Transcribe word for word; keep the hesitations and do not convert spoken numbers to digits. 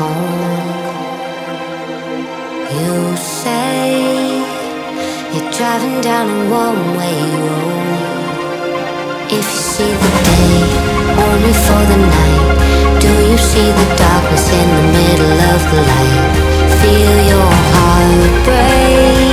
home. You say you're driving down a one-way road. If you see the day only for the night, do you see the darkness in the middle of the light? Feel your heart break.